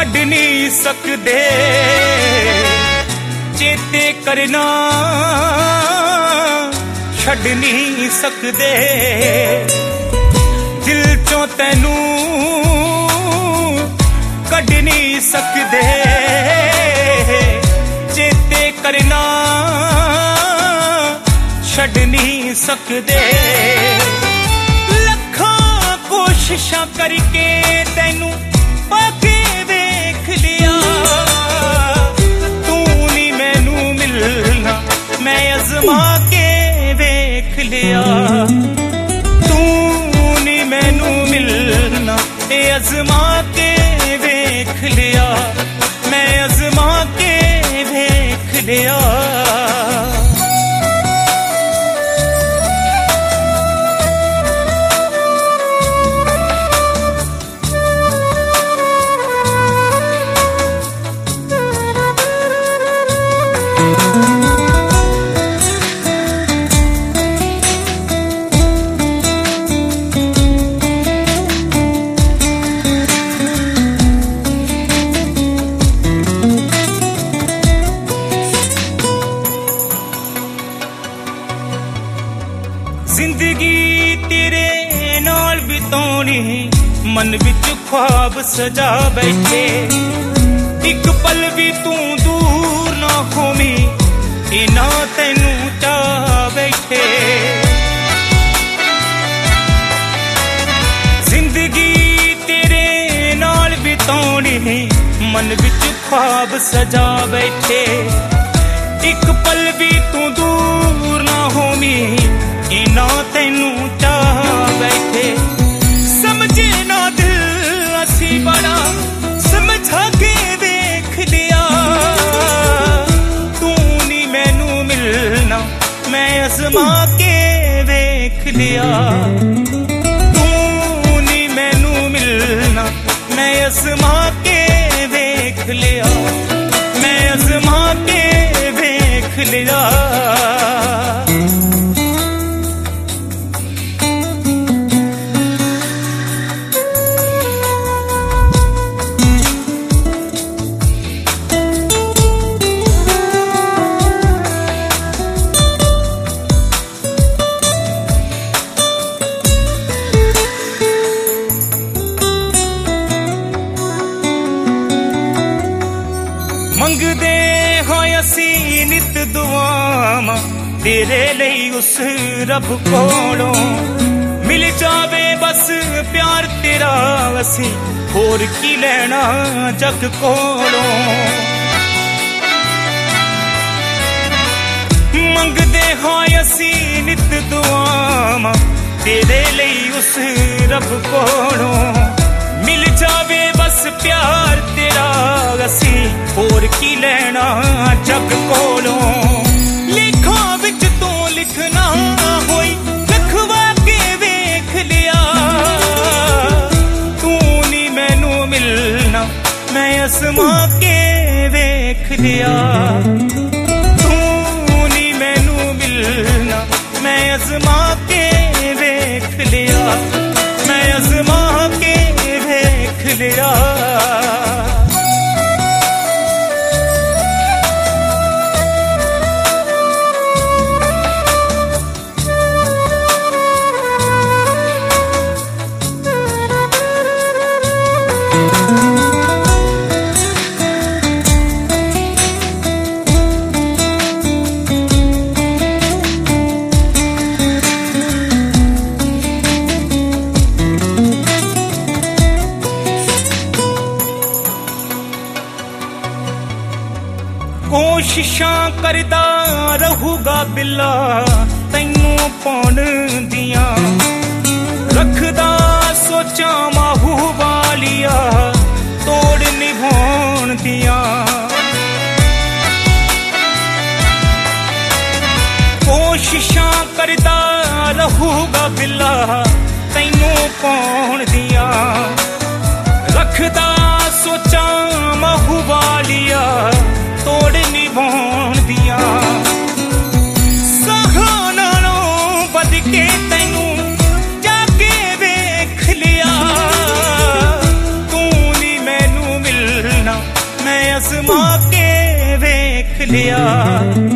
कढ नहीं सकदे चेते करना छड़ नहीं सकदे दिल चों तैनू कढ नहीं सकदे चेते करना छड़ नहीं सकदे लखां कोशिशां करके तैनू पाके वेख लिया तू नहीं मैनू मिलना मैं अज़मा के वेख लिया तू नहीं मैनू मिलना ए अज़मा के वेख लिया मैं अज़मा के वेख लिया जिंदगी तेरे नाल बितानी मन विच ख्वाब सजा बैठे एक पल भी तू दूर ना होमी इना तैनू चा बैठे जिंदगी तेरे नाल बितानी मन विच ख्वाब सजा बैठे एक पल भी तू दूर ना होमी इना तैनू चाह बैठे समझे ना दिल असी बड़ा समझा के देख लिया तू नहीं मैनू मिलना मैं अज़मा के वेख लिया तू नहीं मैनू मिलना मैं अज़मा के वेख लिया मैं अज़मा के वेख लिया मंगदे होए असी नित दुआवां तेरे लिए उस रब कोलों मिल जावे बस प्यार तेरा असी होर की लेना जग कोलों मंगदे होए असी नित दुआवां तेरे लिए उस रब कोलों मिल जावे बस प्यार तेरा असी होर की लेना जग कोलों लिखा विच तू लिखना होई लिखवा के वेख लिया तू नहीं मैनू मिलना मैं अज़मा के वेख लिया तू नहीं मैनू मिलना मैं अज़मा के वेख लिया मैं अज़मा के वेख लिया कोशिशां करदा रहूगा बिल्ला तैनू पाउण दियां रखदा सोचां माहू वालिया तोड़ निभाउण दियां कोशिशां करदा रहूगा बिल्ला तैनू पाउण दियां रखदा सोचां माहू वालिया तोड़ निभाउण दियां साहां नालों बद के तैनू जाके वेख लिया तू नहीं मैनू मिलना लिखिया